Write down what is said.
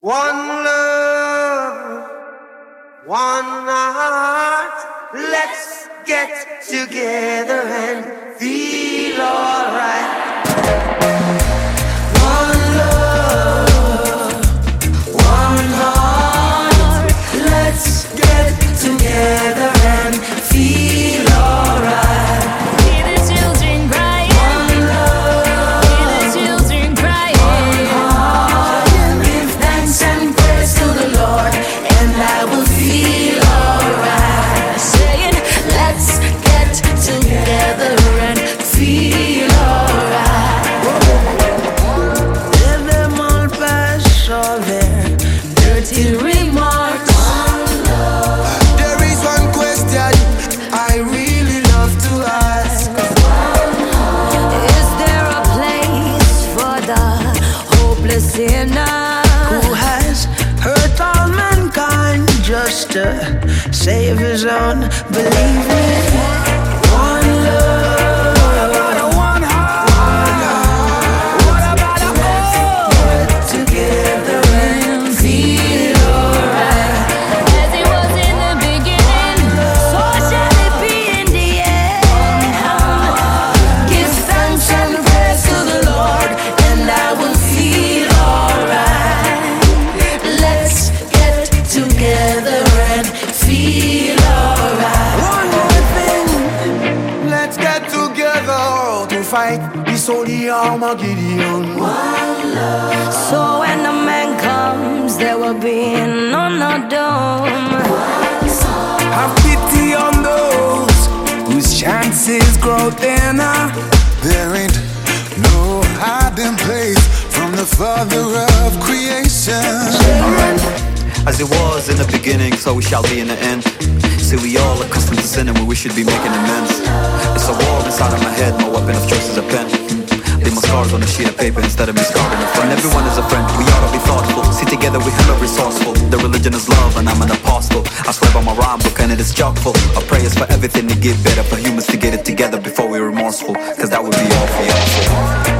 One love, one heart. Let's get together and feel alright. One love, one heart. Let's get together and feel alright. Hear the children crying. One love, Hear the children crying. one heart. Give thanks and praise to the Lord, and I will feel alright. Saying, let's get together and feel alright. Let them all pass all their dirty remarks. There is one question I really love to ask. Is there a place for the hopeless sinner Who has hurt all mankind just to save his own? Believe me, one love, one heart. What about let's get together and feel alright? as it was in the beginning? So shall it be in the end. Give thanks and praise to the Lord, and I will feel alright. Let's get together and feel alright. One more thing, let's get together to fight this holy Armageddon. So when the man comes, there will be none of them. Have pity on those whose chances grow thinner. There ain't no hiding place from the Father of creation. As it was in the beginning, so we shall be in the end. See, we all accustomed to sinning when we should be making amends. It's a war inside of my head, my weapon of choice is a pen. Leave my scars on a sheet of paper instead of me scarred in a friend. Everyone is a friend, we ought to be thoughtful. See, together we hella resourceful. The religion is love and I'm an apostle. I swear by my rhyme book and it is chock full of prayers for everything to get better, for humans to get it together before we're remorseful, cause that would be awful.